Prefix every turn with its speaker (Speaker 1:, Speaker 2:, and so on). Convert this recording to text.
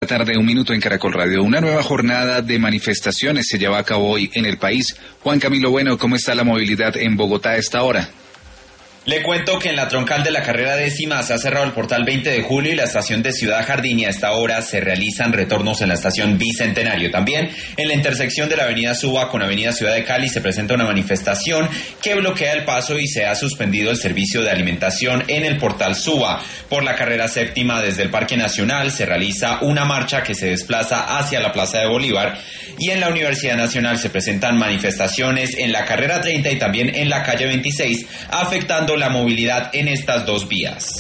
Speaker 1: Tarde, 1 minuto en Caracol Radio. Una nueva jornada de manifestaciones se lleva a cabo hoy en el país. Juan Camilo Bueno, ¿cómo está la movilidad en Bogotá a esta hora?
Speaker 2: Le cuento que en la troncal de la carrera 10ª se ha cerrado el portal 20 de julio y la estación de Ciudad Jardín, y a esta hora se realizan retornos en la estación Bicentenario. También en la intersección de la avenida Suba con avenida Ciudad de Cali se presenta una manifestación que bloquea el paso y se ha suspendido el servicio de alimentación en el portal Suba. Por la carrera 7ª desde el Parque Nacional se realiza una marcha que se desplaza hacia la Plaza de Bolívar, y en la Universidad Nacional se presentan manifestaciones en la carrera 30 y también en la calle 26, afectando la movilidad en estas dos vías.